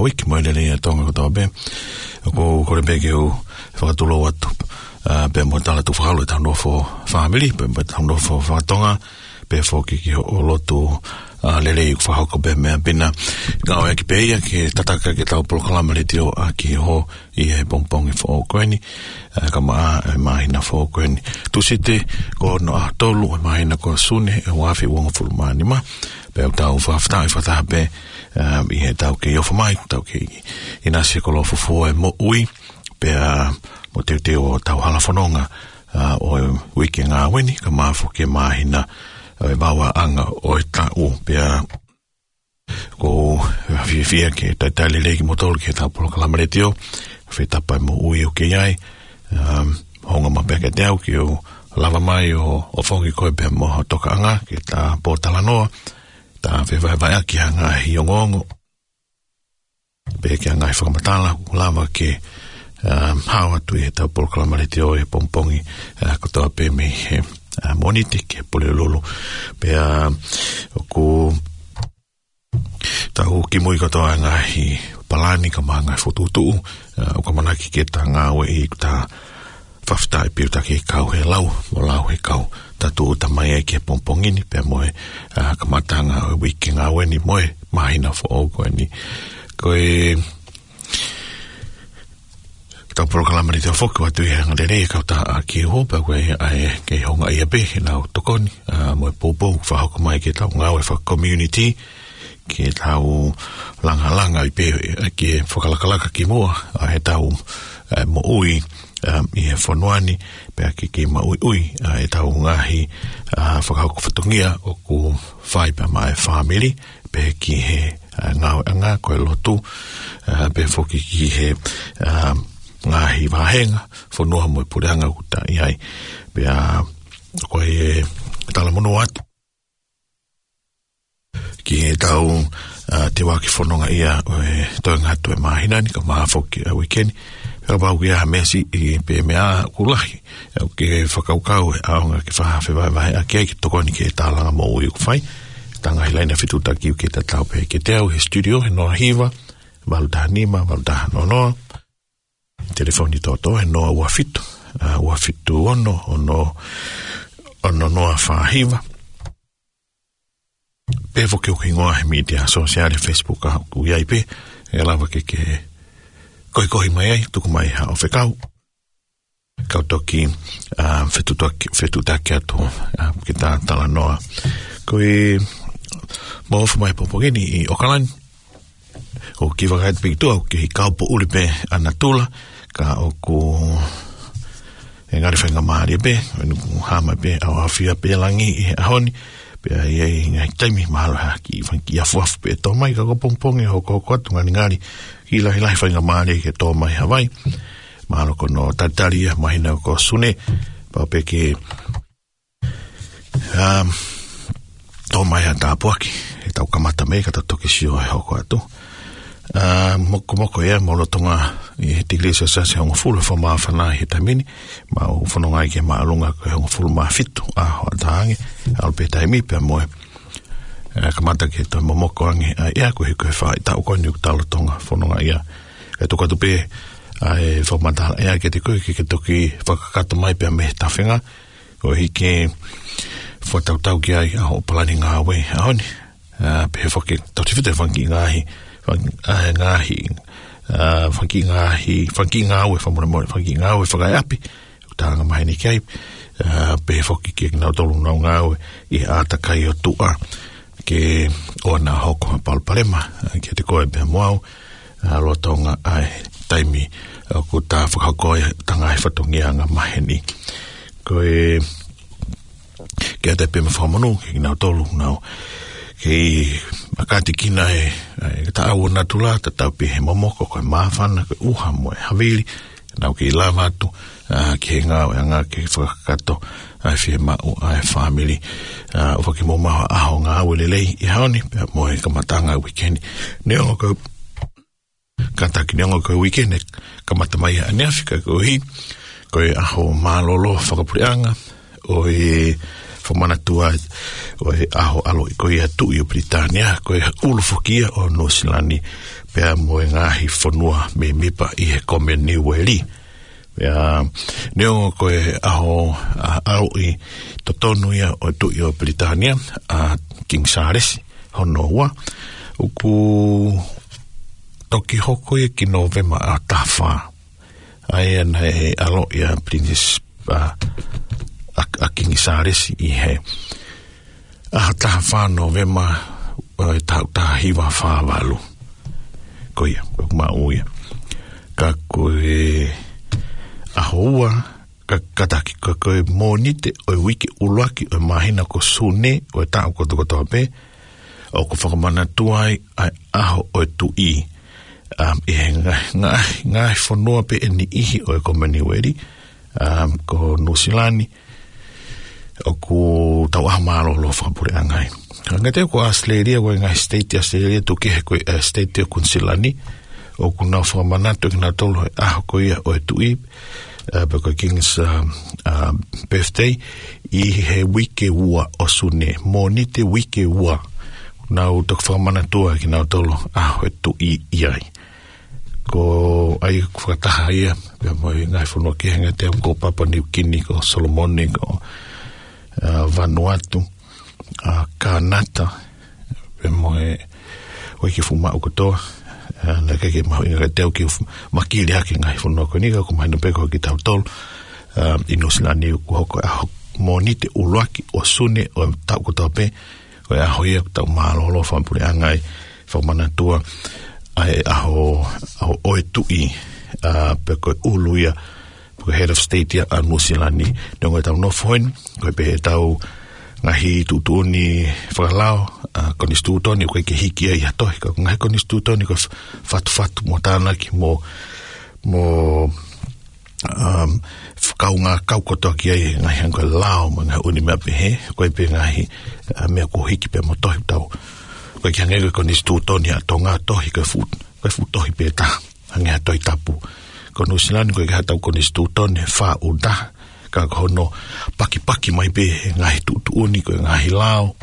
wiki mo le tonga ko tobe ko le bege o whakatulo atu pe mo tala tu whakalo tano fo family pe mo tano fo whakatonga pe fo ki o lotu lele i whahoko pe mea pina ngao e ki peia ki tataka ki tau polokalama le tio a ki ho i he pongpongi fo o koeni ka maa e mahina fo o koeni tusite ko no a tolu e mahina ko sune e wafi uongo fulumani ma pe au tau whafta i whataha pe i he tau ke iofa mai tau ke i nasi ko lo fufua e mo ui pe mo te o tau halafononga o wiki ngā weni ka maa fo ke mahina e bawa anga o e tau pia ko fia ke taitali leki motolo ke tau polokalama le tio whi tapai mo ui o ke iai honga mapea ke te au ki o lava mai o whongi koe pia mo toka anga ke ta pōtala noa ta vai aki hanga hi o ngongo pe ke anga hi whakamatala lava ke hawa tui he tau polokalama le tio e pompongi kotoa pe me he monite ke pole lolo pea ku tau ki mui katoa ngahi palani ka mga fotutu o ka manaki ke ta ngawe i ta whafta i piu ta ke kau he lau o lau he kau tatu ta mai e ke pompongini pea moe ka matanga o wiki ngawe ni moe mahina fo o koe ni koe tau polokalama ni te whoku atu i hanga lere kau ta a ki ho pa koe ai ke honga i abe nau tokoni moe popo whahoko mai ke tau ngau e whaka community ke tau langa i pe ke whakalakalaka ki mua a he tau mo ui i he whanuani pe ake ke ma ui e tau ngahi whakahoko whatungia o ku whai pa mai family pe ki he ngau anga koe lotu pe whoki ki he ngahi wahenga whanua mo e pureanga uta i ai pea koe e tala mono atu ki e tau te waki whanonga ia e toi ngatu e mahinani ka mahafoki a weekend pea wau ki aha mesi i pe mea kulahi ke whakaukau e aonga ki whahawhi vai a kia ki tokoni ke tālanga mo ui ukwhai tanga hilaina whituta ki uke ta tau pe ke teo he studio he noa hiva walutaha nima walutaha nonoa telefoni toto e noa uafitu ono noa whahiva pe foke uki ngoa he media sosiale Facebook a ku iai pe e lawa ke kohi mai ai tuku mai ha o whekau kau toki whetutake atu ki tā tala noa koe mawawha mai popogeni i Okalani o ki wakait pikitua o ki kaupo ulipe anatula ka o ku e ngari whenga maari pe hama pe au hawhia pe langi i ahoni pe ai ngai taimi mahalo haki ki afuafu pe tō mai ka kopongpongi ho koko atu ngari ki lahi whenga maari ke tō mai Hawaii mahalo kono tatari mahina ko sune pa pe ke tō mai a tāpuaki e tau kamata mei ka tatoki sio e hoko atu moko mo tonga i he tiglesia sa se hongo fulu fo maa whanai he tamini ma o whanonga i ke maa lunga ko hongo fulu maa fitu a hoa tahangi alpe taimi pia moe kamata ke to momoko angi a ea ko he koe wha i tau koni u talo tonga whanonga ia e toka tupe a e whamatala ea ke te koe ke toki whakakato mai pia me tawhenga ko hi ke whatautau ki ai a ho palani ngā wei a honi pe he whake tautiwhite whanki ngāhi whanki ngāwe whanki ngāwe whakai api utanga mahini kai pe whoki ke nau tolu nau ngāwe i ātakai o tua ke o nā hoko palpalema ke te koe pia moau rotonga ai taimi ku tā whakakoe tanga e whatongianga mahini koe ke te pia mawhamanu ke nau tolu nau kei makati kina e ta awa natula ta tau pe he momoko koe mawhana koe uha mo e havili nau kei lava atu ke ngau e ngā ke whakakato ai whie mau ai family o whaki mo maha aho ngā awe lelei i haoni pia mo e kamatanga weekend neongo koe kataki neongo koe weekend kamata mai a neafika koe hi koe aho malolo whakapureanga o e whamanatua o he aho alo i koe atu i o Britania, koe ulufokia o Nosilani, pea moe ngahi whanua me mipa i he kome niweli. Pea neo koe aho alo i totonu ia o tu i o Britania, a King Charles, hono ua, uku toki hoko ia ki Novema a tawha. Ai ana he alo ia Princess a King Charles i he a tawha Novema tau hiwa whawalu. Koia, kukuma uia. Ka koe ahoua, ka kataki ka koe monite o wiki uluaki o mahina ko sune o tau kotokotoa pe o ko whakamana tuai ai aho o tu i. I he ngai whanua pe ni ihi o e Commonwealth ko Nusilani o ku tau ahamaro lo whakapure angai. Ngai te ko Australia ko ngai state Australia tu ke ko state o Kunsilani o ku nau whakamanato ki nau tolo aho ko ia o e tu i beko King's birthday i he wike ua o sune monite wike ua nau tok whakamanatua ki nau tolo aho e tu i iai. Ko ai whakataha ia, pia moi ngai whanua ki henga te ko Papua New Guinea, ko Solomoni, ko Vanuatu, Kanata, pia moi oi ki fuma uko toa, na keke mahu inga teo ki makili haki ngai whanua ko nika, ko mainu peko ki tau tol, i Nusilani ku hoko aho monite uluaki o sune o tau ko toa pe, ko aho ia tau maalolo whampure angai, whamanatua, ai aho oe tui pe koe uluia pe head of state ia a Nusilani nongo tau nofoin koe pe tau ngahi tutuni whakalao konistutoni koe ke hiki ai hatohi ka ngahi konistutoni koe fatu mo tāna ki mo whakaunga kaukotoa ki ai ngahi anko lao ma ngahi uni mea pehe koe pe ngahi mea ko hiki pe mo tohi tau koe ki hangego konistutoni a tonga tohi koe fu tohi pe ta hange hatoi tapu ko Nusilani koe ki hatau konistutoni wha o da ka kono paki mai pe ngahi tutuuni koe ngahi lao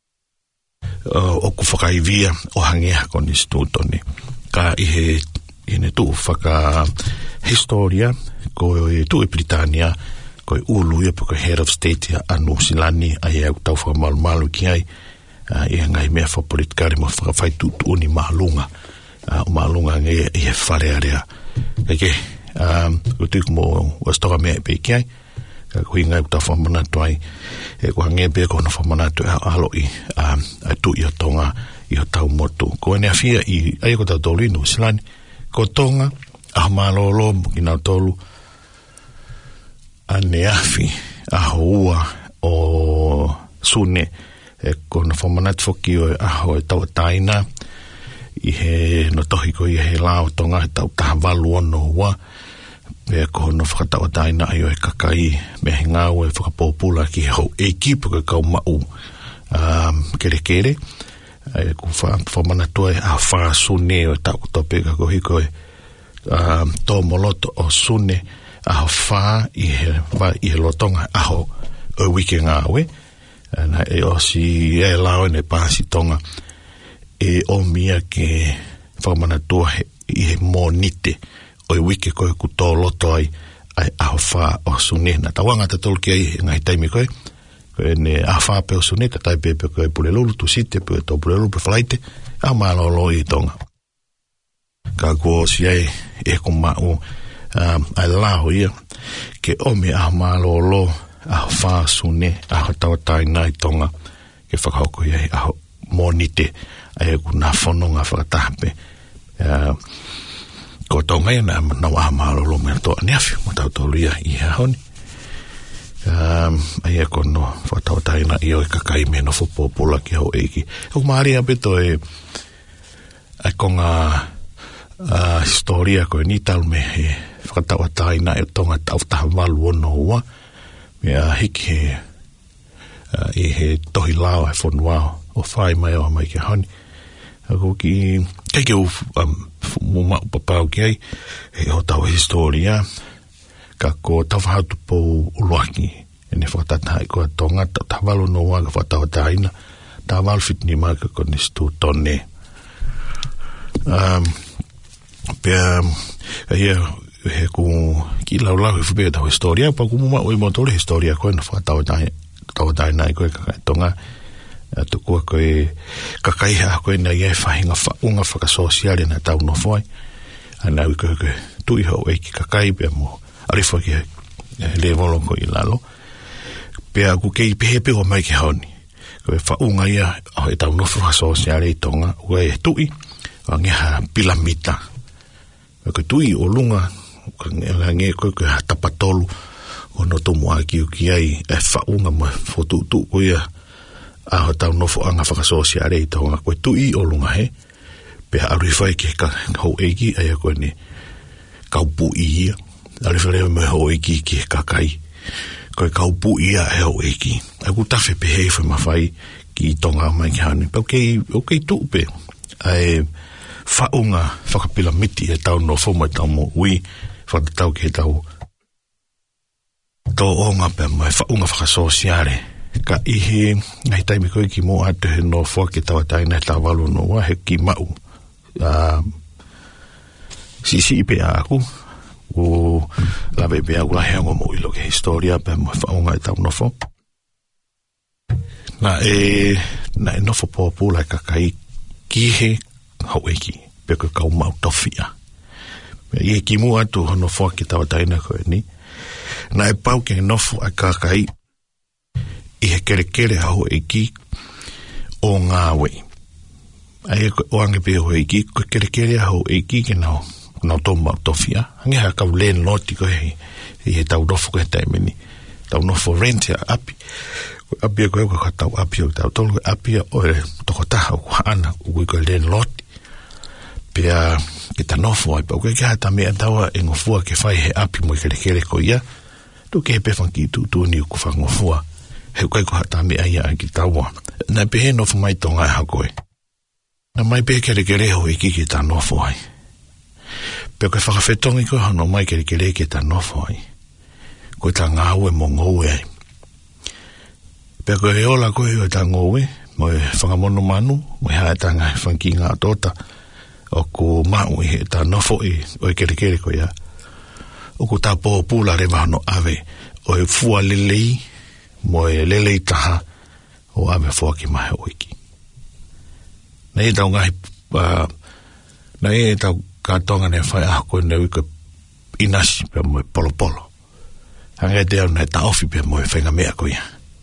o ku whakaivia o hangea konistutoni ka ihe tu whaka historia koe tu e Britania koe ulu ia koe head of state a Nusilani ai au tau whakamalu ki ai i ngai mea wha politikari mo whakawhai tutuuni maalunga o maalunga nge i he wharearea kake utuku mo wastoka mea pe ki ai kui ngai uta whamanatu ai e kua nge pe kona whamanatu alo i tu i o tonga i o tau motu ko ene a fia i ai ko tau tolu i Nusilani ko tonga a malolo ki nau tolu a neafi a hoa o sune e kona whamanatu whoki o aho e tau taina i he no tohi ko i he lao tonga he tau taha walu ono ua e kona whakatau taina ai o e kakai me he ngau e whakapopula ki he hau e kipu ka kau mau kere e ku whamanatu e a wha sune o tau tope ka kohi ko e tō moloto o sune aho wha i he lotonga aho o wike ngāwe na e osi e lao ne pasi tonga e o mia ke whamanatua i he monite o i wike koe ku tō loto ai aho wha o sune na tawanga ta tolki ai ngai taimi koe ne a wha pe o sune ta tai pepe koe pulelulu tu site pe tō pulelulu pe whalaite a malolo i tonga ka kua si ai e kumau ai lao ia ke ome a malolo a wha sune a tawatai nai tonga ke whakahoko iai a monite ai ku na whanonga whakatahape ko tonga ia na a malolo mea toa neafi mo tau tolu ia i hahoni ai e kono whatawatai na i oi kakai me no whapopula ki hau eiki o maari a beto e ai konga historia ko ni tal me he whakatawatai na e tonga tau taha walu ono ua mea hiki i he tohi lao e whanua o whai mai o mai ke honi ako ki keike u muma upapau ki ai he o tau historia ka ko tau whahatu pou uluaki ene whakatata i koa tonga ta walo no wanga whatau taina ta walo fitni maka kone stu tone pia ia he ku ki lau e whupea tau historia pa kumuma oi motore historia koe na whatau taina i koe kakai tonga tu kua koe kakai ha koe na ia whahinga whaunga whakasosiale na tau no whai ana ui koe tui hau eiki kakai pia mo arifo ki le volo ko i lalo pia ku kei pehepe o mai ki haoni koe whaunga ia o e tau no whakasosiale i tonga ue e tui o ngeha pilamita koe tui o lunga nge koe tapatolu o no tomu aki uki ai e whaunga mo fotu koe a tau nofo anga whakasosiare i tonga koe tui o lunga he pia arifai ki ka hau eiki ai a koe ni kaupu ia arifai me hau eiki ki kakai koe kaupu ia e hau eiki a ku tafe pehe wha mawhai ki tonga mai ki hane pa okei tupe ai whaunga whakapilamiti e tau nofo mai tau mo ui whakatau ki he tau tō onga pe mai whaunga whakasosiare ka ihe ngai taimi koe ki mo ate he no fua ki tawa taina ta walu no wa he ki mau si pe aku o la bebe aku la hengo mo ilo ke historia pe mo whaunga i tau no fo na no fo po la kakai ki he hau eki pe ko kau mau tofia e ki mo atu no fua ki tawa taina koe ni na e pau ke no fo a kakai i he kere hau eiki o ngā wei. Ai o ange pe ho eiki, ko kere hau eiki ke nao tō mau tofia. Ange ha kau len loti ko he tau nofo ko he taimeni. Tau nofo rent ya api. Api ko ka tau api o tau tolu api o e toko taha o ana ui ko len loti. Pea ke ta nofo ai pa ko ke hata mea taua e ngofua ke whai he api mo kere ko ia. Tu ke he pefan ki tu ni ku wha ngofua. He koe ko hata mea ia ki taua. Na pehe nofo mai tonga e hakoe. Na mai pehe kere ho iki ki ta nofo ai. Pea koe whakawhetongi koe hano mai kere ki ta nofo ai. Koe ta ngāue mo ngōue ai. Pea koe e ola koe o ta ngōue, mo e whangamono manu, mo e haetanga e whanki ngā tōta, o ko mau i he ta nofo i o e kere koe ia. O ko ta pōpula rewa hano ave, o e fua lelei, mo e lelei taha o ame fua ki mahe oiki. Na e tau ngahi, na e tau kātonga ne whai aha koe ne wika inasi pe mo e polo. Hanga e te au na e ta ofi pe mo e whenga mea koe.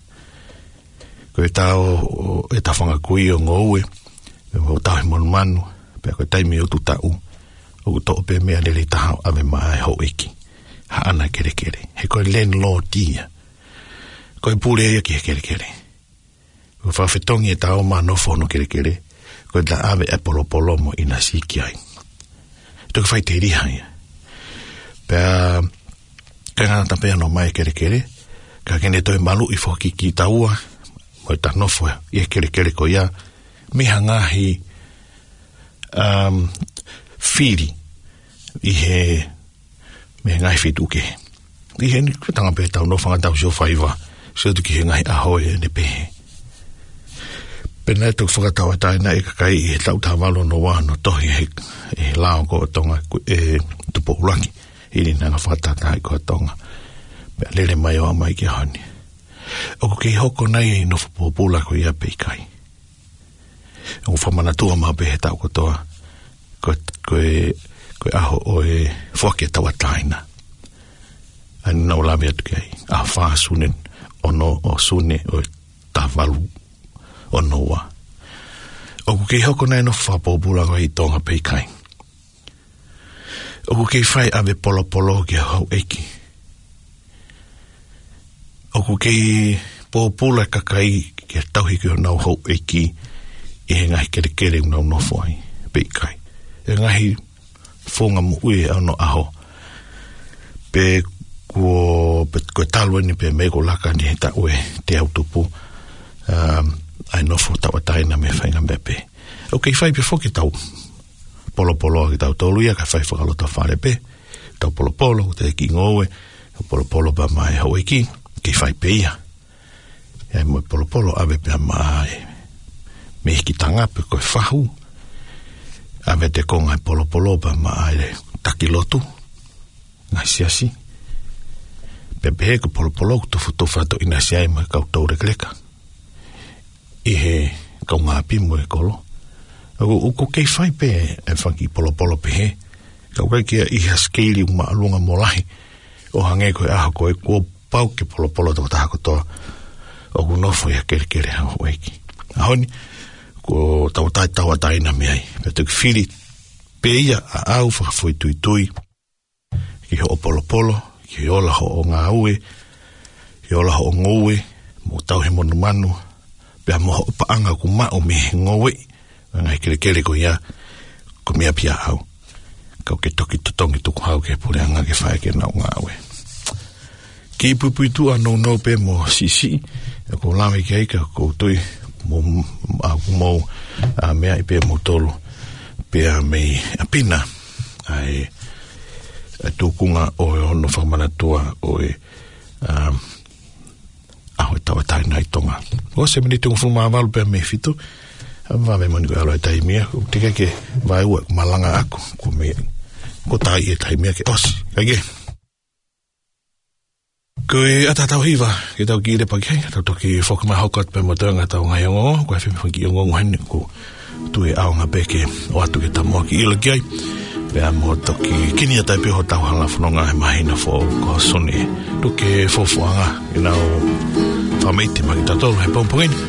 Koe tau e ta whanga kui o ngōue, pe mo tau he monu manu, pe koe taimi o tu tau, o ku tō pe mea lelei taha o ame mahe oiki. Ha ana kere. He koe len lo tia. Koe pūre ia ki he kere. Koe whawhetongi e tau mā nofo no kere. Koe ta ave e polo mo ina siki ai. Tuka whai te riha ia. Pea, kai ngana ta pea no mai kere. Ka kene toi malu i whoki ki taua. Mo ta nofo i he kere ko ia. Miha ngahi whiri i he miha ngahi whituke. I he ni kutanga pe tau nofo nga tau sio whaiva. Sio tuki he ngai ahoe ne pehe. Pena e tuk whakatawa taina e kakai i he tau tāwalo no wāno tohi he lao ko tonga e tupo ulaki. Hini nanga whakatata i ko tonga. Pea lele mai o mai ki honi. Oko kei hoko nei e nofo pōpula ko ia peikai. Oko whamanatua mā pehe tau kotoa. Koe aho o e whake tawa taina. Ani nau lawe atu kei. Aho whaa sunen. Ono o sune o tāwalu o noa. O ku kei hoko nei no whapopula ko i tonga peikai. O ku kei whai ave polo ki hau eiki. O ku kei pōpula kakai ki tauhi ki o nau hau eiki i he ngahi kere unau nofo ai peikai. E ngahi whonga mu ue ano aho. Pe ko talwe ni pe mego laka ni he ta ue te autupu ai nofo tawa taina me whainga mepe. Ok, whai pe whoki tau polo ki tau toluia, ka whai whakalota whare pe, tau polo, te ki ngowe, polo pa mai hau iki, ke fai peia. E mo polo ave pe mai. Me ki tanga pe ko fahu. Ave te konga polo pa mai takilotu. Ngai siasi. Pepe ko polo to futo fato ina siai mai ka tore kleka. E he ka nga pi mo e kolo. O ko ke fai pe e fangi polo pe he. Ka kai ke I haskeli ma lunga molahi. O hange ko a ko e ko pau ke polo to ta ko to. O ku no foi aquele que era o eki. Ahoni ko tau tai na me ai. Peto fili peia a au foi tui. Ki ho polo. Ki ola ho ngā ue, ki ola ho ngoue, mo tau he manu, pia mo paanga ku mao me ngoue, ngai kere ko ia, ko mea pia au. Kau ke toki tutongi tuku hau ke pure anga ke whae ke nau ngā ue. Ki pupui tu anō no pe mo sisi, ko lame ki aika, ko tui, mo mea I pe mo tolu, pia mei apina, ai, tukunga o ono whamanatua o aho tawa tai nai tonga. O se mini tungu fuma avalu pia me fitu, vame mani ko alo e taimia, tika ke vai ua malanga aku, ko tai e taimia ke osi, kage. Ko e atatau hiva, ke tau ki ire pake, tau toki whakamahokot pe motonga tau ngai ongo, ko e whiwhanki ongo ngani, ko tu e aonga peke o atu ke tamoa ki ila kiai, pea mo toki kini atai pe ho tau hanga whanonga he mahina fo ko sone tuke fofuanga ina o whameiti maki tatolo he pompongeni.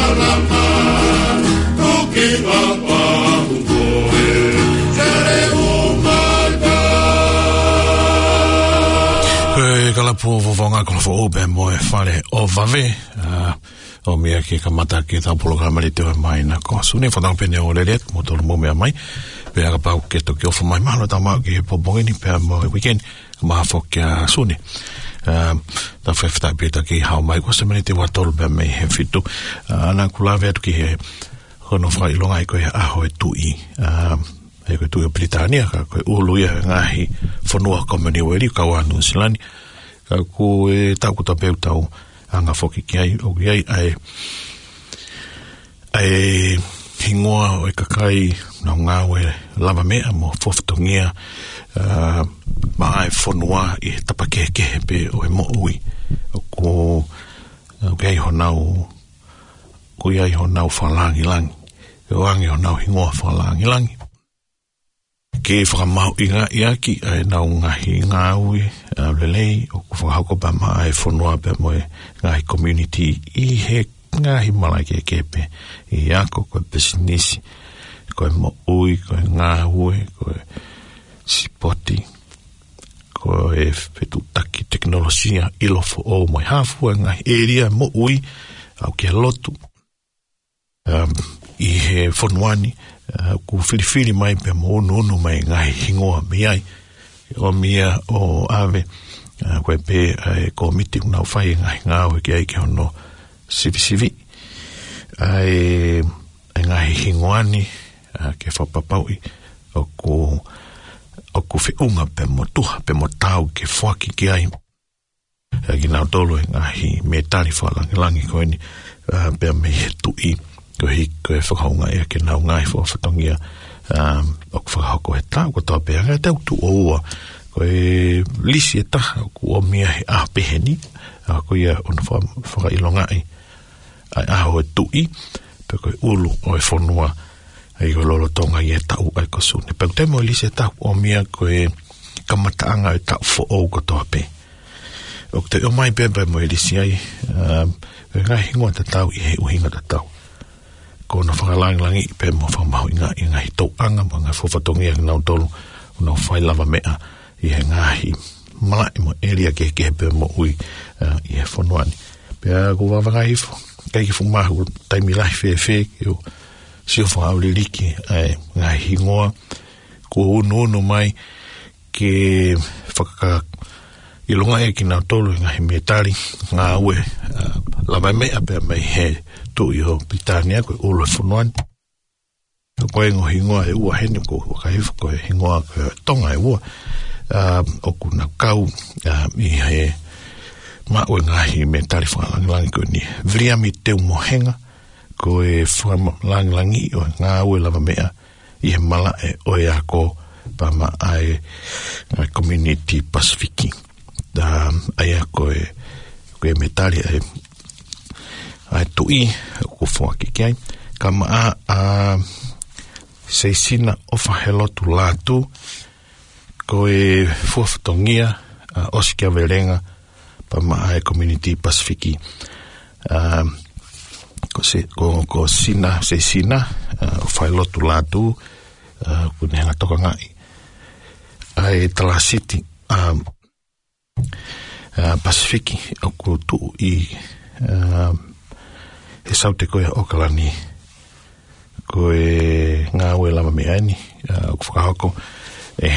Kalapu vovonga kalafu obe moe whare o vave o mea ki ka mata ki tau programa li tewa mai na ko suni whanau pene o leret mo tolu mo mea mai pe aga pau ke toki ofa mai mahalo tau mau ki he pobongeni pe mo weekend maha fokia suni ta whewhita pita ki hao mai ko se meni te watolu pe mei he fitu ana kulawe atu ki he hono whai longa i koe aho e tui e koe tui o Britania ka koe uluia ngahi whanua komeni weri kaua New Zealand ka koe tau kuta peu tau anga whoki ki ai o ki ai ai hingoa o e kakai na ngawe lava mea mo whoftongia maa e whanua i he tapakehe pe o e mo ui o ki ai honau ko ai honau whalangi langi o angi honau hingoa whalangi langi ke whakamau i ngā iaki ai nau ngahi ngāui lelei o ku whakahoko pa maa e whanua pe moe ngahi community i he ngahi malai ke kepe i ako koe business koe mo ui koe ngāui koe sipoti koe whetutaki teknolosia ilofo o moe hafua ngahi area mo ui au ke lotu i he whanuani ku whiriwhiri mai pe mo unu mai ngai hingoa me ai o mia o ave koe pe ko miti unau whai ngai ngāu ki ai ke hono sivi ai ngai hingoani ke whapapaui o ku whiunga pe mo tuha pe mo tau ke whaki ki ai ki nau tolo ngai me tari whalangi koe ni pe me he tui koe whakaunga ea ke nau ngai whatongia o ku whakahoko he tau ko tau pēa ngai tau tu oua koe lisi e taha ku o mia he ahpeheni koe ia ona whakailonga ai aho e tui pe koe ulu o e whanua ai koe lolo tonga i e tau ai ko sune pe kutemo lisi e tahu o mia koe kamataanga e tau who ko tau pē o kute o mai pēmpai mo e lisi ai ngai hingoa ta tau i he uhinga ta tau ko na whakalangi pe mo whamahu i ngā hi tau anga mo ngā whawhatongi nau tolu o nau whai lava mea i he ngāhi malai mo eria ke pe mo ui i he whanuani pe a ko wawanga hifo kei ki whumahu taimi lahi whewhe ki o sio whakauli liki ngā hingoa ko unu mai ke whakaka i longa e ki nau tolu i ngā hi metari ngā ue lava mea pe mai he tu i ho Britania koe ulo e whanuani koe ngo hingoa e ua hene ko wakaifu koe hingoa koe tonga e ua o kuna kau i he mau e ngahi me tari whakalangilangi koe ni vriami teu mohenga koe whakalangilangi o ngā ue lava mea i he mala e oe ako pa ma ai community Pasifiki ai a koe me tari ai tui ko whaki ki ai ka maa seisina ofa helotu lātu ko e fuaftongia Oskia Verenga pa maa e community Pasifiki ko sina seisina ofa helotu lātu ko nehenga toka ngai ai Tala City Pasifiki o ko tu i e saute koe Okalani koe ngā ue lama me aini o whakahoko e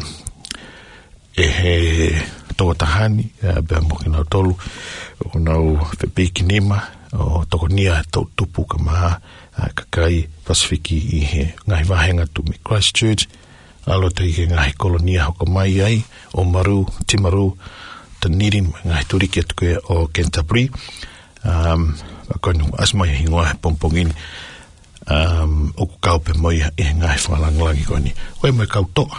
he toa tahani bea moki nau tolu o nau whepiki nima o toko nia tau tupu ka maha kakai Pasifiki i he ngahi wahenga tu me Christchurch alo te i he ngahi kolonia hoko mai ai o Maru, Timaru Tanirin ngahi turiki atu koe o Canterbury koinu asmai hingoa he pompongini o ku kau pe moi e ngai whalangalangi koini koe moi kau toa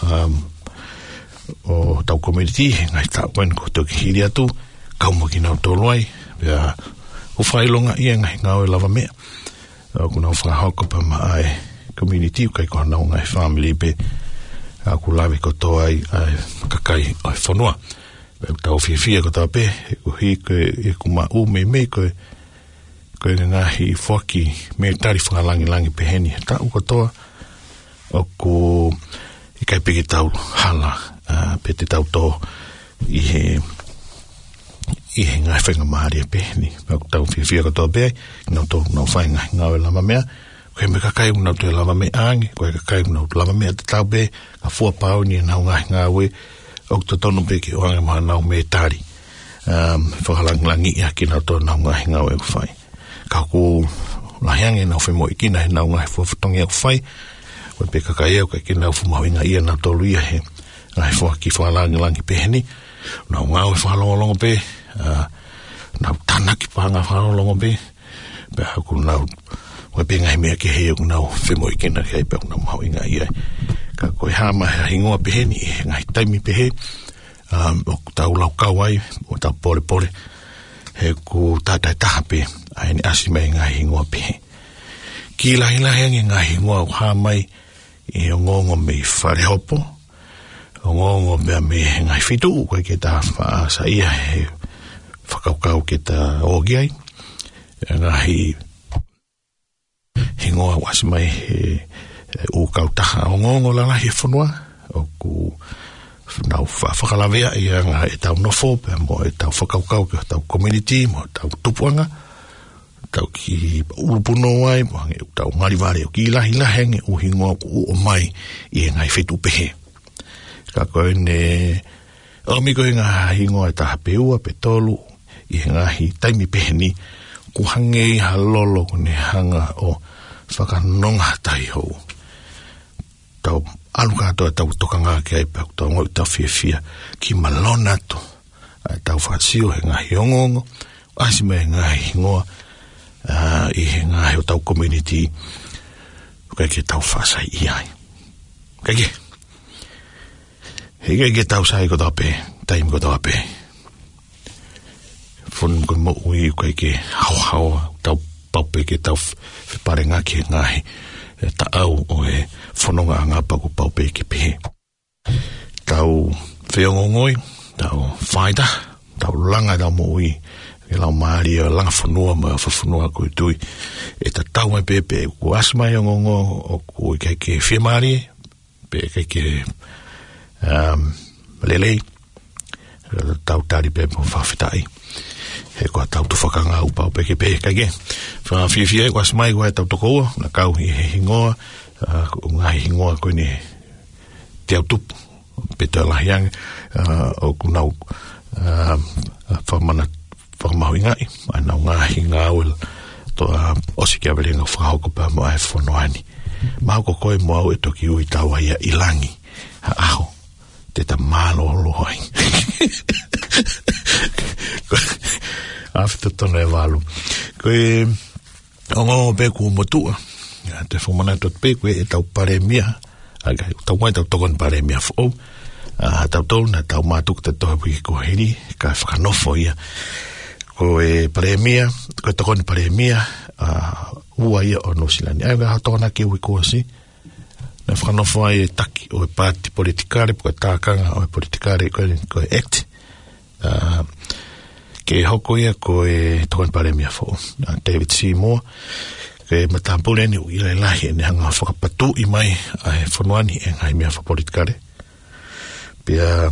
o tau community ngai tau koen ko toki hiri atu kau moki nau toluai pia u whailonga ia ngai ngau e lava mea ku nau whahauka pa maa e community kai koha nau ngai family pe ku lawe ko toa ai kakai o whanua tau whiawhia ko tau pe ku hi koe e ku ma u mei koe koe ngahi whaki me tari whangalangi peheni. Ta ukotoa o ko i kai piki tau hala pe te tau tō i he ngai whenga maari peheni. Pau tau whiwhia katoa bea, nau tō nau whainga ngāwe lama mea. Koe me kakai unau te lama me aangi, koe kakai unau lama mea te tau bea, ka fua pao ni nau ngai ngāwe, o te tonu peki o anga maha nau me tari. Whakalangi ia ki nau tō nau ngai ngāwe u whai. Ka ku lahiange nau whi mo i kina he nau ngai fuafutongi au whai, koe pe kakai au kai ki nau whumau inga ia nau tōlu ia he ngai fuaki whakalangi peheni, nau ngāwe whakalongolongo pe, nau tanaki panga whakalongo pe, pe haku nau koe pe ngai mea ke hei o nau whemo i kina kei pe nau mau inga ia. Ka koe hama hea hingoa peheni, ngai taimi pehe, o tau lau kawai, o tau pole, he ku tātai taha pe, aini asi mai ngai hingoa pehe. Ki lahi angi ngai hingoa o hamai, i o ngongo me i whare hopo, o ngongo mea me ngai whitu, koe ke tā whaasa ia he whakaukau ke tā ogiai, ngahi hingoa wasi mai he u kautaha o ngongo lana he whanua o ku nau whakalavea i anga e tau nofo pe mo e tau whakaukau ki tau community mo tau tupuanga tau ki urupuno wai mo hange tau mariware o ki lahi lahengi u hingoa ku o mai i ngai whetu pehe ka koe ne o miko i ngā hingoa e taha peua pe tolu i ngahi taimi pehe ni ku hange i halolo ne hanga o whakanonga tai hou. Tau aluka toa tau toka ngā ki ai pau tau ngoi tau whiawhia ki malona to. Tau whaasio he ngahi ongongo, asi mai ngahi ngoa i he ngahi o tau community kai ke tau whaasai i ai. Kai ke? He kai ke tau sai ko tau pe, taim ko tau pe. Fun ko mo ui kai ke hau tau paupe ke tau whipare ngā ki ngahi ta au o e whanonga a ngā paku paupe ki pehe. Tau whiongongoi, tau whaida, tau langa tau mo ui, e lau maari o langa whanua ma whanua koe tui. E ta tau mai pepe ku asmai o ngongo o ku i kai ke whiamaari, pe kai ke lelei, tau tari pepe o whawhitai. He kua tau tu whakanga upau peke pe kage. Whiawhia kua smai kua e tau tokoua, na kau i he hingoa, ngā hingoa koe ni te au tupu, pe te alahiang, o kunau whakamahu ingai, mai nau ngā hinga au toa osi kia verenga whakahoko pa mo ai whanoani. Mahoko koe mo au e toki ui tau ia ilangi, ha aho, te ta mālo lohoi. After tona e walu. Koe ongo pe ku motua. Te whamana tot pe koe e tau paremia. Tau mai tau tokon paremia fo. Tau tau na tau mātuk te toha piki ko heri. Ka whakanofo ia. Koe paremia. Koe tokon paremia. Ua ia o Nusilani. Ai ngaha tona ki ui kuasi. Na whakanofo ai e taki o e pāti politikare. Koe tākanga o e politikare koe act. Ke hoko ia ko e tokon paremia fo. David Seymour. Ke matapule ni uila lahi e hanga whakapatu i mai a whanuani e ngai mea wha politikare. Pia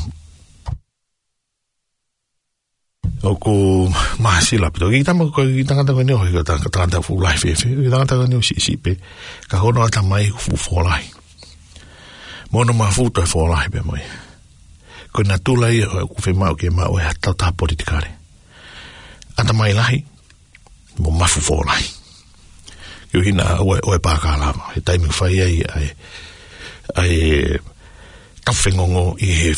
oku mahasila pito. Ki tama ko ki tangata ko nio ki tangata fu lai fefe. Ki tangata ko nio si pe. Ka hono ata mai fu folai. Mono mafuto e folai pe moi. Ko na tula ia o ku fe mau ke mau e hatau taha politikare. Ata mai lahi, mo mafu folai. Kiu hina o e pākalama. He taimi whai ai tawhengongo i he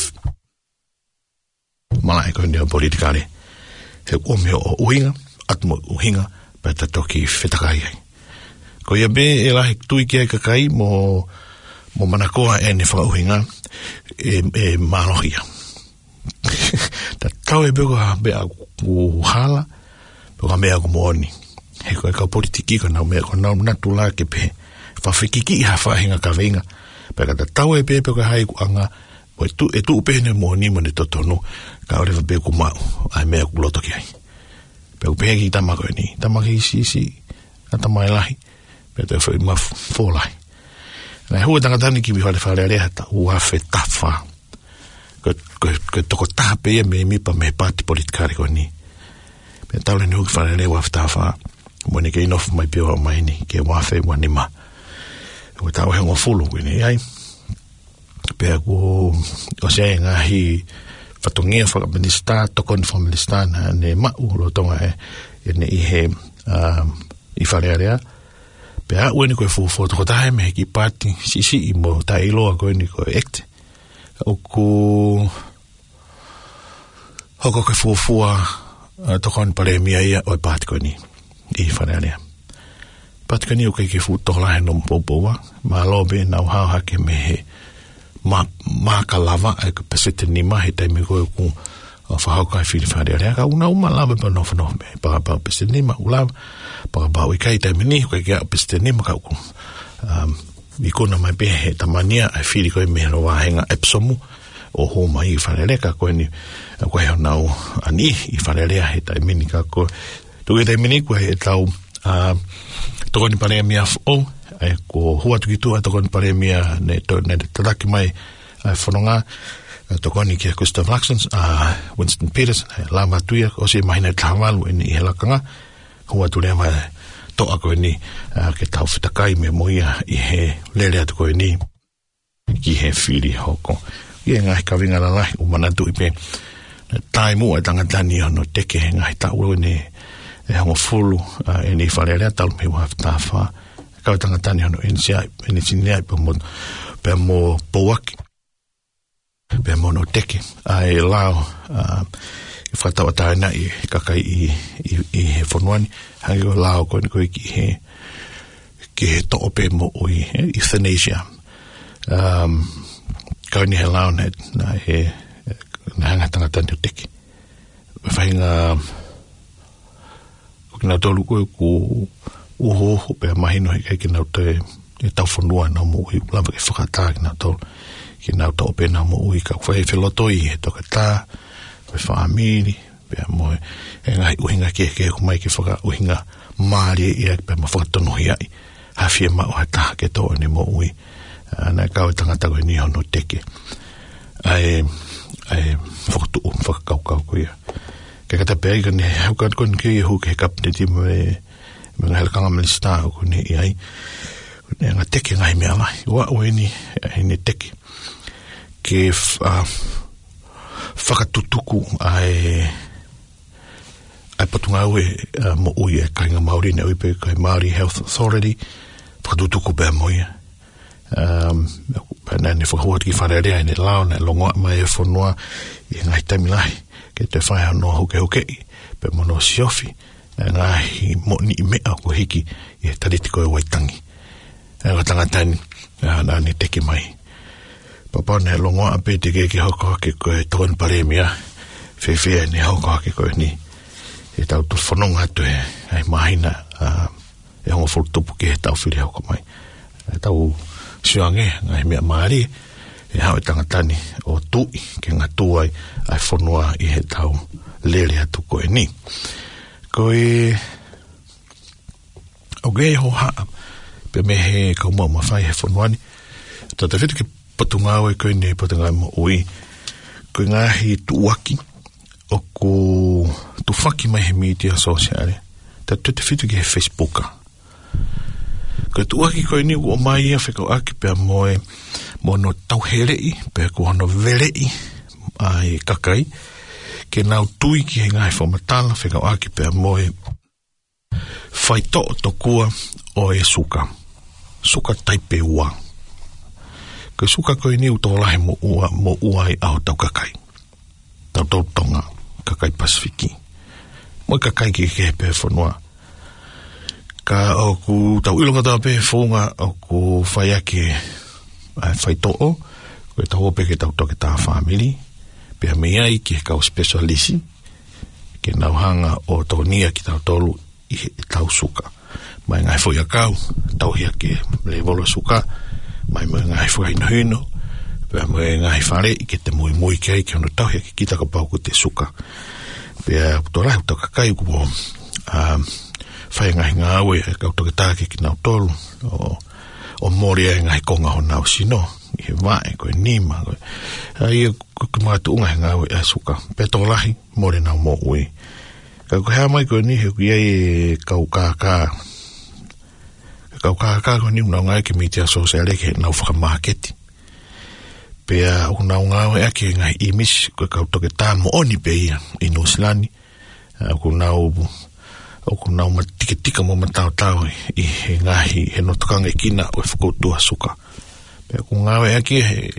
malai koe neo politikare. He omeo o uhinga, atmo uhinga, pata toki whetakai ai. Ko ia be e lahi tui ki ai kakai mo manakoa e ne whakauhinga e mālohia. Ta tau e beko ha bea ku hala, beko mea ku mooni. He koe kau politiki ka nau mea ko nau natu la ke pe. Whawhikiki i ha whahinga ka venga. Peka ta tau e beko hai ku anga, e tu upe ne mooni mo ne totonu, ka ore wa beko mau, ai mea ku loto ki ai. pe o pe ki tamako ni tamaki si tamai lahi pe te foi ma folai na hu tanga tani ki bi fale le hata u afe tafa que toko tape me mi pa me parti politikari ko ni pe tau ni hu fale le wa tafa mo ni ke inof mai pio mai ni ke wa fe wa ni ma o tau he ngo fulu ni ai pe ko o se nga hi fatongia fa minista to kon from minista ne ma u lo tonga ne I he I fale area pe a weni ko fu fo to ta me ki parti si I mo ta ilo ko ni ko act o ko hoko ke fu to kon pare mi ia o parti ko ni I fale area parti ko ni o ke fu to la no popoa ma lo be na ha ke me he ma kalava e ke pesete ni ma he tai me ko ku fa ha ka fili fa area ka una lava pa no me pa pesete ni ma ula pa ba we kai tai ni ko ke pesete ni ma ka ku I kona mai be he tamania I fili ko me no wa henga epsomu o ho mai fa area ka ko ni ko he na ani I fa area he tai ni ka ko tu ke tai ni ko he tau to ni pa mi o e ko hua tuki tua toko ni pare mia ne tataki mai whanonga toko ni kia Gustav Laxons Winston Peters lama tuia o se mahina tawamalu ni I helakanga hua tu lea mai to ako ni ke tau whitakai me moia I he lelea toko ni ki he whiri hoko I ngai ka winga lalai umanatu I pe tai mua tangatani ono teke ngai tau ni e hongo fulu ni whalelea tau me waftafa kau tangatani ano NCI NCI pe mo powaki pe mo no teke ai lao I whatawa taina I kakai I he whanuani hangi o lao koe ki he to ope mo ui euthanasia kau ni he lao na he na hanga tangatani o teke whainga kina tolu koe ku uho pe mahino he ke na te tau fonua na mo I lava ke whakata ki na tolu ki na to pe na mo I ka whai wheloto I he toka ta pe whaamiri pe mo e ngai uhinga ke kumai ke whaka uhinga maari I pe ma whakatono hi ai hawhia ma o hata ke to ni mo ui na kau tangata koe ni hono teke ai whakakau ko ia ke kata pe ai kani haukat kon ke I hu ke kapneti mo mga helakanga malista ko ni ai nga teke ngai me ala wa o ni teke ke whakatutuku ai patunga ue mo ui e kainga Māori ne uipe kai Māori Health Authority whakatutuku pe moia pēnei ne whakahuat ki wharerea ne lao ne longoa mai e whanua I ngai taimilahi ke te whai anō huke pe mono siofi ngahi mo ni mea ko hiki I taritiko e waitangi nga tangatani na ni teke mai papa ne longoa pe te ke hoko ke koe tokon paremia whewhea ne hoko ke koe ni e tau tu whanonga tu ai mahina e hongo whultupu ke he tau whiri hoko mai e tau siange ngai mea maari e hao e tangatani o tui ke ngā tuai ai whanua I he tau lere atu koe ni koe o gei ho haa pe me he kaumua mawhai he whanuani tata whitu ke patunga oe koe ne patunga mo ui koe ngahi tuaki o ko tufaki mai he media sociale tata whitu ke he Facebooka koe tuaki koe ni o mai ia whekau aki pe moe mo no tauherei pe ko hono verei ai kakai ke nau tui ki he ngai whamatala whekau aki pe moe whai to kua o e suka taipe ua ke suka koe ni uto lahe mo ua I au tau kakai tau tonga kakai Pasifiki mo kakai ki ke pe whanua ka o ku tau ilonga tau pe whaunga o ku whai ake whai to o koe tau ope ke tau toke tā family pia mea I ki he kau specialisi ke nau hanga o tau nia ki tau tolu I tau suka mai ngai fo ya kau tau hia ke le volo suka mai ngai fo ino hino pe mai ngai fare ke te moi ke no tau hia ki kita ka pau ko te suka pe to la to ka kai ko whai ngai ngā aue e kautoke tāke ki nau tolu o mori e ngai konga ho nau sino i he vae koe nima koe ia koe mga tuunga he ngā aue e suka petolahi mori nau mo ui koe hea mai koe ni he kui e kau kākā koe ni unau ngai ke mitia sosiale ke nau whakamaketi pea o nau ngā aue ake ngai imis koe kautoke tā mo oni pe ia i Nusilani o nau tika mo matau i he ngahi he notokanga i kina o e whakoutua suka. Pea ku ngawe ake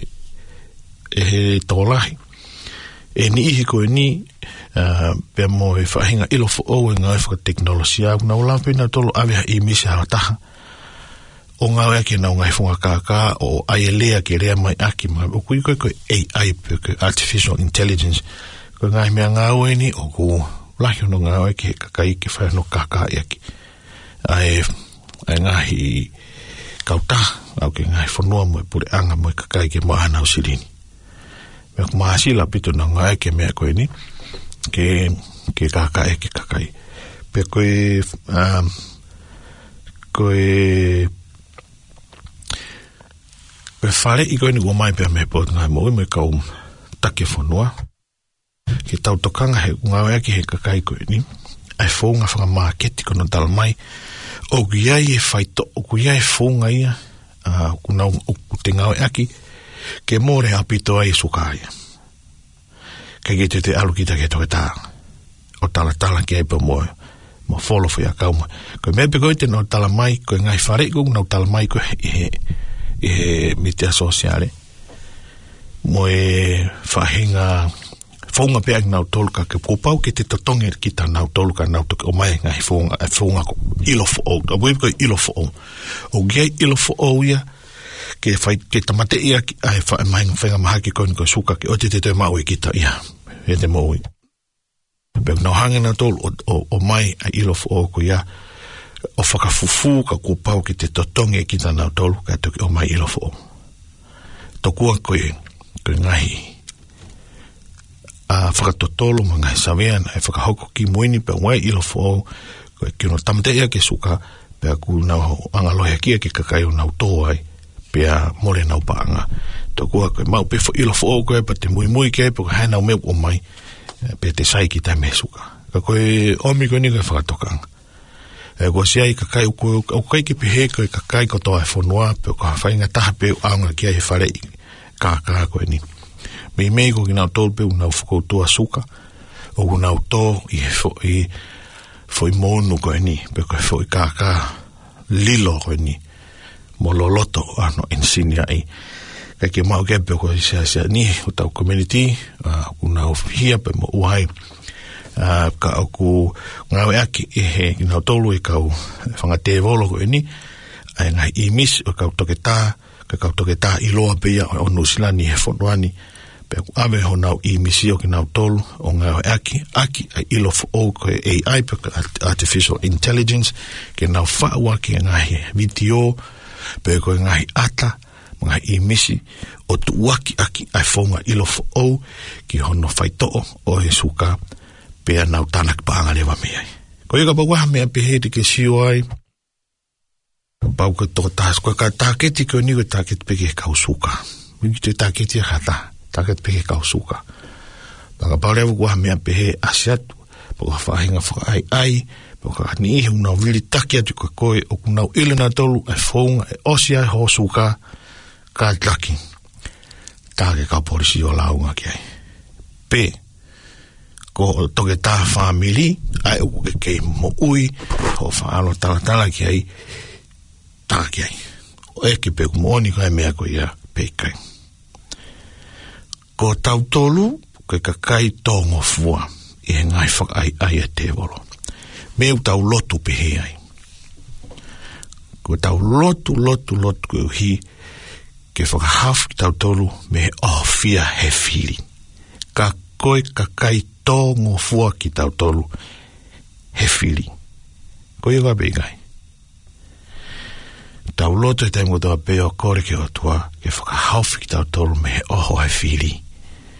he tōlahi. E ni ihi koe ni, pea mo e whahinga ilo fo o e ngawe whakateknolosia. Ku nau lau pena tolo awea i misi harataha. O ngawe ake nau ngai whunga kākā o ai lea ke rea mai aki. O kui koe AI, Artificial Intelligence. Koe ngai mea ngawe ni o ku lahi no ngā oe ki he kakai ki whae no kākā iaki. Ai ngahi kauta, au ke ngahi whanua mo e pure anga mo e kakai ke maana o sirini. Mea ku maasila pito na ngā oe ke mea koe ni, ke kākā e ke kakai. Pea koe whare i koe ni kua mai pia me po ngai mo e kau take whanua. Ke tau tokanga he ngawe aki he kakai koe ni ai whaunga whakamāketi kono tala mai o kuiai e whaito o kuiai whaunga ia o te ngawe aki ke more apito ai sukaia ke te alukita ke toke tā o tala ki ai pa mo wholo whia kauma koe mepe koe te no tala mai koe ngai whare kong nau tala mai koe i he mitea sosiale mo e whahinga whaunga pēa ki nau toluka ke kupau ke te tatonge ki ta nau toluka nau toke o mai ngai whaunga ko ilo fo o a wewe koe ilo fo o o gai ilo fo o ia ke tamate ia ai whainga maha ki koe ni koe suka ke o te mau e ki ta ia e te mau i pēk nau hangi nau tolu o mai a ilo fo o ko ia o whakafufu ka kupau ki te tatonge ki ta nau toluka toke o mai ilo fo o tokua koe ngahi whakatotolo mga he sawean e whakahoko ki moini pe wai ilo fo koe ki no tamte ia ke suka pea ku nau angalohe kia ke kakai o nau tō ai pea more nau paanga tō kua koe mau pe ilo fo koe pa te mui ke pe koe hai nau meu o mai pe te sai ki tai me suka ka koe omi koe ni koe whakatokanga e koe siai kakai o kai ki pehe koe kakai ko toa e whanua pe koe hawhainga taha pe o aunga kia he whare kākā koe ni mei ko ki nau tōlpe unau whakoutua suka o unau tō i foi monu koe ni pe koe foi kākā lilo koe ni mo loloto ano insinia i kai ke mau kepe koe sea ni o tau community unau hia pe mo uai ka aku ngawe aki he ki nau tōlu i kau whangate volo koe ni ai ngai imis o kau toke tā i loa pia o Nusilani he whonuani ave ho nau i misio ki nau tolu o ngā aki ai ilo fo o koe AI pe Artificial Intelligence ke nau whaua ki ngahi video pe koe ngahi ata mga i misi o tu waki aki ai whaunga ilo fo o ki hono whaitoo o he suka pe nau tanak paanga lewa mea koe ka pawaha mea pehe te ke sio ai pau ka toko tahas koe ka tāketi koe ni koe tāketi peke kau suka miki te tāketi a kata taket pehe kau suka. Paka paurewa kua mea pehe asiatu, paka whahinga whakaai, paka ni ihe unau vili taki atu ka koe, o kunau ilena tolu, e whaunga, e osi ai ho suka, ka laki. Tāke ka polisi o launga ki ai. Pe, ko toke tā whamili, ai uke kei mo ui, ho whaalo talatala ki ai, tāke ai. O eke pe kumooni kai mea ko ia peikai. Ko tau tolu, koe kakai tōngo fua, i he ngai whakai ai a te wolo. Meu tau lotu pehe ai. Ko tau lotu koe hi, ke whakahaf ki tau tolu, me he ohfia he whiri. Ka koe kakai tōngo fua ki tau tolu, he whiri. Koe ka peikai. Tau lotu e taimu toa peo kore ke o tua, ke whakahaf ki tau tolu, me he oho he whiri.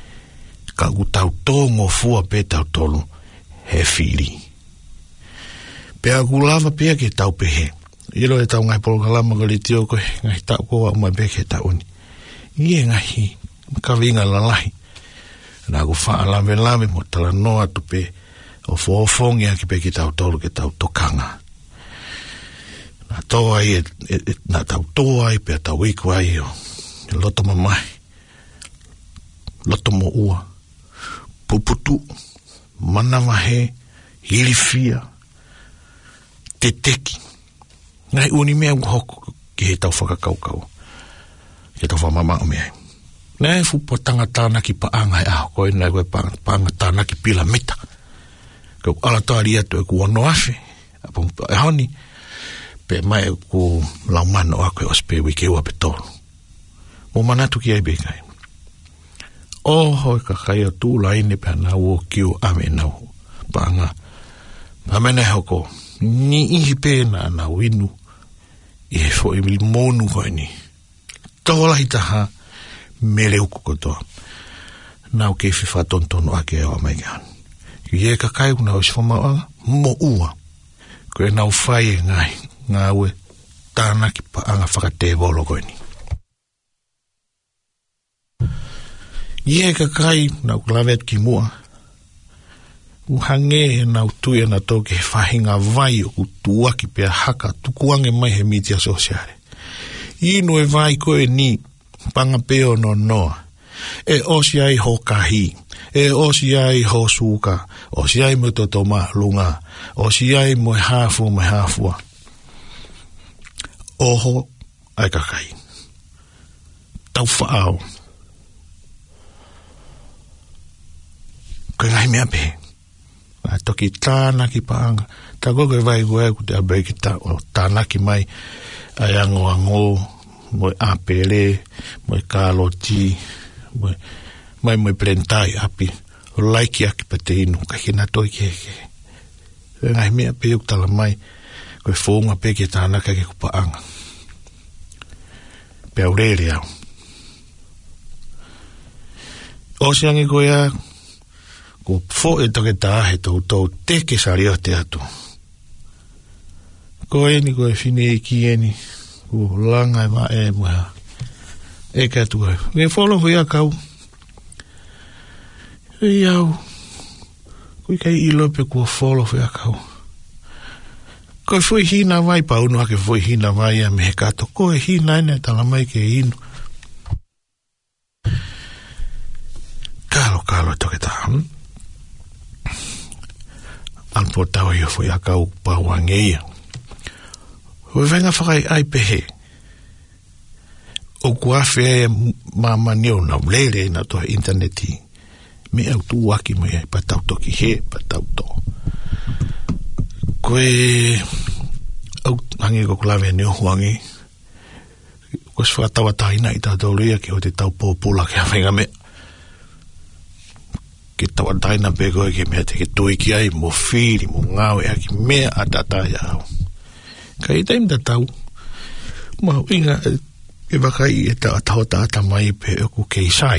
Ka u tau tōngo fua pe tau tolu he whiri. Pea kulava pea ke tau pehe. Ilo e tau ngai polokalama ko li tio koe ngai tau koa umai pe ke tau ni. Ie ngai ka vinga lalahi. Nā ku wha lame mo tala noa tu pe o fōfongi aki pe ki tau tolu ke tau tokanga. Nā toa ai nā tau toa ai pe tau iku ai o loto mamai. Loto mo ua. Puputu. Manamahe. Hilifia. Teteki. Ngai uni mea hoko ki he tau whakakaukau. Ke tau whamama o mea. Ngai fupo tangatana ki paanga e aho. Koe nai koe pangatana ki pila mita. Kau alataari atu e ku ono afe. Apo e honi. Pe mai e ku laumano ako e ospe wike ua pe tolu. Mo manatu ki ai bekai. Oho e kakai o tūla ine pe na uo kiu ame nau. Paanga. Pamene hoko. Ni ihi pēna na winu. I he fo i monu koe ni. Tola hitaha mele uku kotoa. Nau ke whiwha tontono ake e o amaikan. I e kakai kuna o si whamauanga. Mo ua. Koe nau whai e ngai. Ngā ue tāna ki paanga whakate volo koe ni. I e kakai nau klavet ki mua. Uhange e nau tuia na toke he whahinga vai o kutuaki pia haka tukuange mai he mitia sosiare. Ino e vai koe ni panga peo no noa. E osi ai ho kahi. E osi ai ho suka. Osi ai mo totoma lunga. Osi ai mo hafua. Oho ai kakai. Tau whaao. Koe ngai mea pehe. Toki tāna ki paanga. Ta gogo e vai goe ku te abai ki tāna ki mai ai ango, moi apele, moi kaloti, moi plentai api. Laiki aki pa te inu, ka hina toi keke. E ngai mea pe uk tala mai, koe whonga pe ki tāna ka ke ku paanga. Pe aurere au. Oseangi koe a, ko fo e toke tāhe tau teke sari o te atu. Ko eni ko e whine e ki eni, ko langa e ma e mua. E ka tu ai. Nge wholo hui a kau. E iau. Ko i kai ilope ko wholo hui a kau. Ko e fui hina vai pa unu ake fui hina vai a me he kato. Ko e hina ene tala mai ke inu. Kalo toke tāhe. Alpo tau i fui a kau pauangeia. Hoi venga whakai ai pehe. O kuawhi e mamanio na ulere na toa interneti. Me au tu waki mai ai patau toki he, patau to. Koe au hangi ko kulawe neo huangi. Koe whakatawa taina i tātou ria ki o te tau pōpula ki a whenga me. Ke tawa taina pe koe ke mea te ke tui ki ai mo whiri, mo ngāwe a ki mea a tatai au. Ka i taim ta tau, mau inga e wakai e ta atao ta mai pe oku kei sai.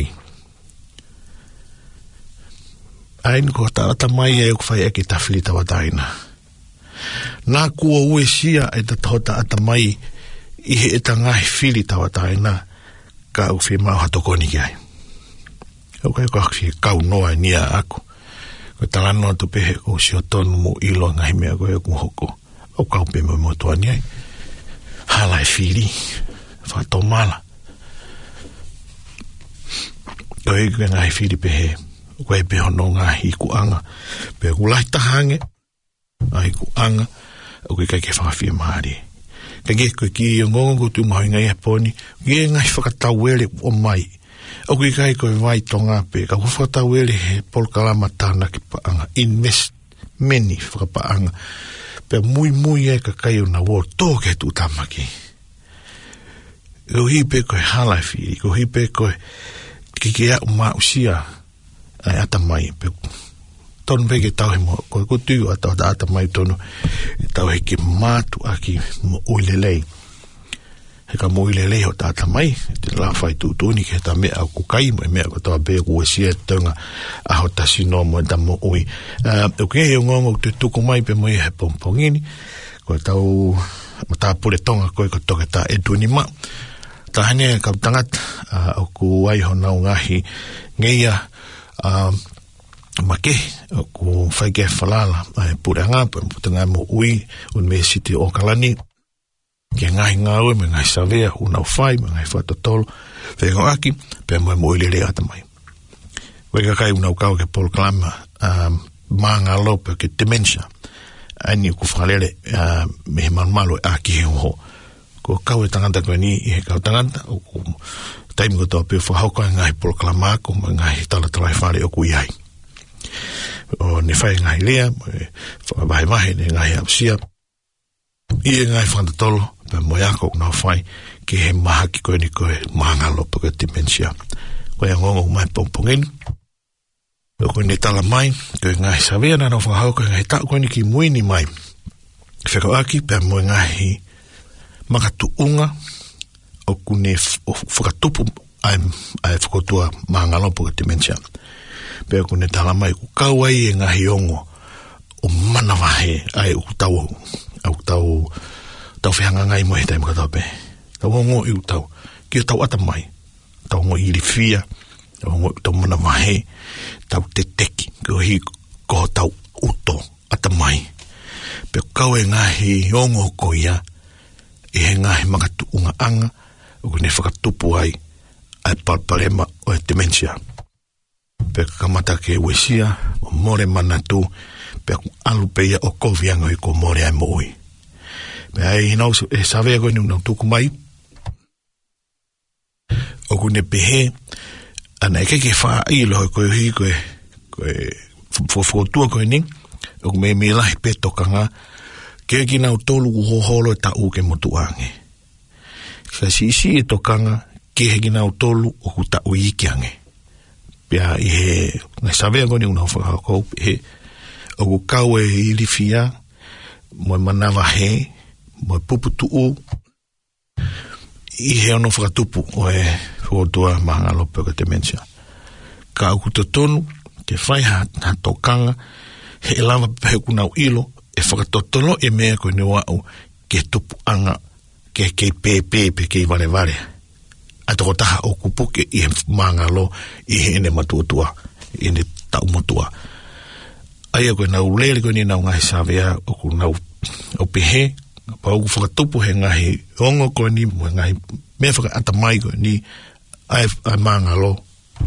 Ainu ko ta ata mai e oku whai eki ta whiri tawa taina. Nā kua ue sia e ta tau ta ata mai i he e ta ngahi whiri tawa taina ka au whi mau hatokoni ki ai. Au kai ko aki kau noa nia aku. Ko talanoa tu pehe ko si o tonu mo ilo ngai mea ko e ku hoko. Au kau pe mo tuani ai. Hala e whiri. Whato mala. Ko e kua ngai whiri pehe. Ko e peho no ngahi ku anga. Pe ku lai tahange. Ai ku anga. Au kai ke whakawhia maari. Kai ke ki i ngongo tu mahi ngai e poni. Ke ngai whakatauere o mai. O kui kai koe vai tonga pe, ka whakatau ele he polkalama tāna ki paanga, invest many whakapaanga, pe mui e ka kai o na wō tōke tu tamaki. Ko hipe koe halawhi, ko hipe koe kike au mausia, ai ata mai, pe tonu peke tau he mo, koe kutu atau ata mai tonu, tau he ki mātu aki mo uilelei. he ka moile leho tata mai te la fai tutuni ke ta mea ku kai mo mea ko ta be ku sia tonga a hota sino mo da mo ui o ke e ngongo te tuku mai pe mo he pompongini ko tau mata pule tonga ko toke ta e tuni ma ta hane ka tangat o ku ai hona ngahi ngeia make ku fai ke falala ai puranga pe tanga mo ui un me siti o kalani ke ngai ngau me ngai savea una fai me ngai fatotolo vengo aki pe mo ile ata mai wega kai una kau ke pol klama manga lope ke dementia ani ku falele me malo aki ho ko kau tangata ko ni e kau tangata o taimi ko to pe fo hauka ngai pol klama ko ngai tala tala fale o ku yai o ne fai ngai lea fo vai mai ne ngai apsia i ngai fatotolo pe mo yako na fai ke he maha ki koe ni koe manga lopo ke dementia koe ngongo mai pompongin koe ne tala mai koe ngai savea na no whahau koe ngai tau koe ni ki muini mai whekau aki pe mo ngai makatu unga o kune whakatupu ai whakotua manga lopo ke dementia pe kune tala mai ku kauai e ngai ongo o mana wahe ai u tau tau whianga ngai mo he taimo katau pe. Tau hongo iu tau. Kia tau ata mai. Tau hongo ili fia. Tau hongo tau mana mahe. Tau te teki. Kio hi koho tau uto ata mai. Pe kau e ngahi hongo ko ia. E he ngahi makatu unga anga. O ne whakatupu ai. Ai palparema o e dementia. Pe kamata ke wesia. O more manatu. Pe alu pe ia o kovianga i ko more ai mooi. Ai hinau e savea koe nung tuku mai o kune pehe ana e keke wha ilo koe hi koe fofotua koe ning o me me lahi pe tokanga ke ki nau tolu uhoholo e ta uke motu ange ka si e tokanga ke he ki nau tolu o ku ta uiki ange pia i he na savea koe nung whakakou he o ku kau e ili fia mo manawa he mo puputu o i he ono whakatupu o e whotua mahanga lope o dementia. Ka au tonu te whai ha tokanga he lava pehe kunau ilo e whakatotolo e mea koe ne wau ke tupu anga ke pepe pe ke vale vale. A toko taha o kupuke i he mahanga lo i he ene matuatua i ene tau motua. Aia koe nau lele koe ni nau ngai savea o ku nau o pehe pa o whakatupu he ngahi ongo koe ni mo ngahi mea whakaata mai koe ni ai maanga lo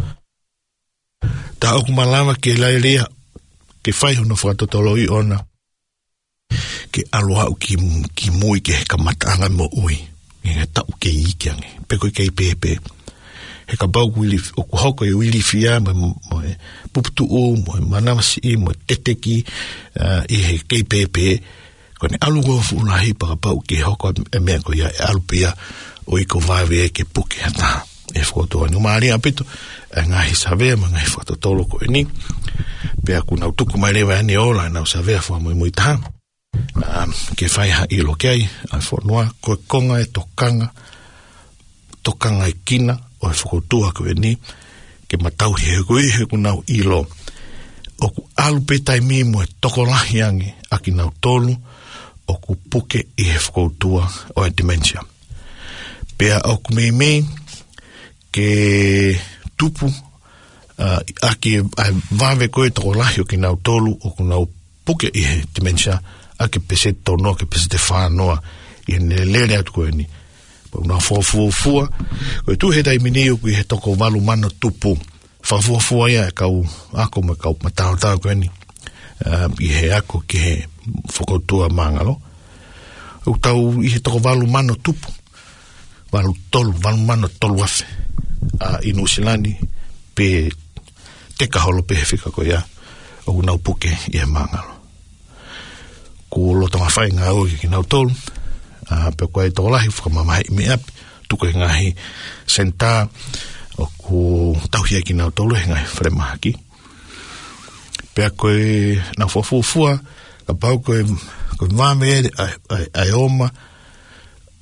ta oku malama ke laelea ke whai hono whakatotolo i ona ke aloha u ki mui ke he kamataanga mo ui he tau ke ikiange pe koe kei pepe he ka bau wili o ku hoko e wili fia mo puputu o mo manamasi mo teteki i he kei pepe kone alu go fulahi pa pau ke hoko e mea ko ia alu pia o iko vawe e ke puke hata e whakotoa ni maari apito e ngahi savea ma ngahi whakatotolo ko e ni pia ku nau tuku mai lewa ane ola nau savea fua mui taha ke whai ha ilo kei ai whanua koe konga e tokanga e kina o e whakotoa ko e ni ke matau he ku nau ilo o ku alu pe taimi mo e toko lahi ange aki nau tolu o ku puke i he whakoutua o e dementia. Pea o ku mei ke tupu aki ai vawe koe toko lahi o ki nau tolu o ku nau puke i he dementia ake pese tono ke pese te whanoa i ne lere atu koe ni. Pa una fuafua koe tu he taimini o ku i he toko walu mano tupu whafuafua ia e kau ako me kau matao koe ni i he ako ki he whakoutua mangalo. O tau i he toko walu mano tupu. Walu mano tolu afe. I Nusilani pe te kaholo pe he whika ko ia. O unau puke i he mangalo. Ko lotonga whai ngā oki ki nau tolu. Pe koe toko lahi whakamamahi i me api. Tuko he ngahi senta o ko tauhia ki nau tolu he ngahi whremahaki. Pea koe nau whafuafua ka pau koe mame ai oma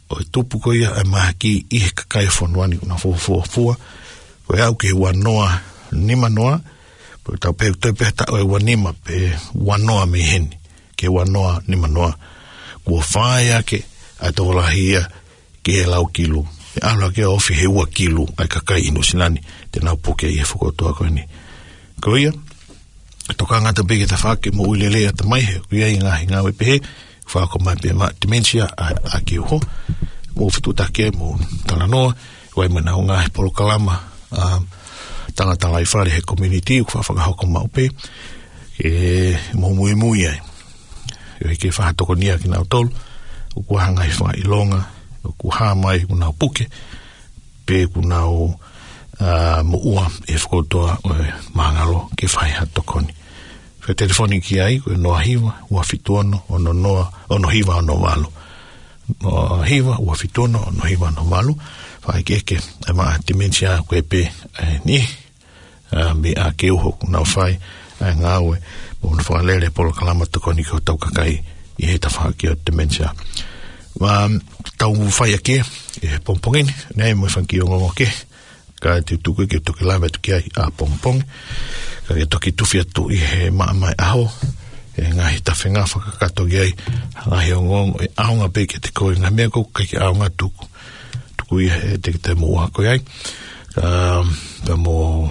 o tupu ko ia mahaki I kakai fonuani na fua ko au ke wanoa nima noa po tau pe ta o wanima pe wanoa me hen ke wanoa nima noa ko faia ke atola hia ke lau kilo ala ke ofi he ua kilo ai kakai ino sinani te nau poke I fukotoa ko ni ko ia toka ngata bege ta whake mo ulele ata mai he ko ia inga we pe whako mai pe ma dementia a ki ho mo fitu take mo talanoa wai mana o ngā he polo kalama tangata lai whare he community ko whakahoko mau pe mo mui ai ke whahatoko nia ki nau tolu o kua hanga he wha ilonga o kua haa mai kuna puke pe kuna o mo ua e whakotoa o maangalo ke whai hatokoni wha telefoni ki ai koe noa hiwa ua fituono ono hiwa ono malo no hiwa ua fituono ono hiwa ono malo whai keke e maa dementia koe pe ni me a ke uho kuna whai ngāwe mo whakalele polo kalama tokoni ko tau kakai I he ta whaki o dementia tau whai ake e pompongini nei mo whanki o ngongo ke ka te tuku ke toki lama tuki ai a pompong ka ke toki tuwhi atu I he mai aho e ngahi tawhenga whakakato ki ai ngahi o ngongo e aonga pe ke te koe ngā mea kou kai ke aonga tuku I he te mo ua koe ai ka mo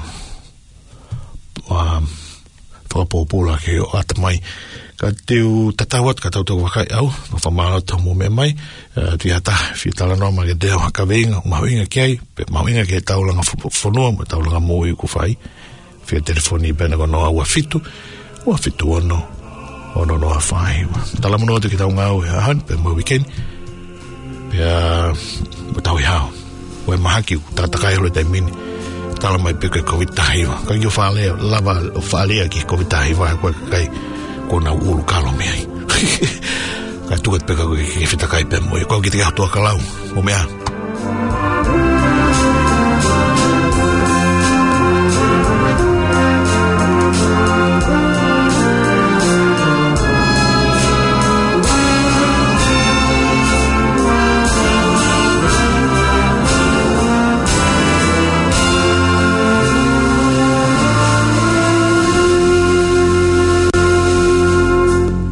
whakapopula ke o ata mai ka teu tatawat ka tau wakai au no whamara tau mo me mai tui hata whitala noa ma ke deo haka veinga mahuinga ki ai pe mahuinga ke taulanga whanua mo taulanga mo I ku whai whia telefoni bena ko noa ua fitu ono noa whai tala mono te ki tau ngau e ahan pe mo weekend pe mo tau I hao ue mahaki tatakai holo tai mini tala mai pe ke COVID-19 ka ki o whalea lava o whalea ki COVID-19 koe kai kona ulu kalo me ai ka tukat peka ko ki fitakai pe mo ko ki te ka tua kalau o mea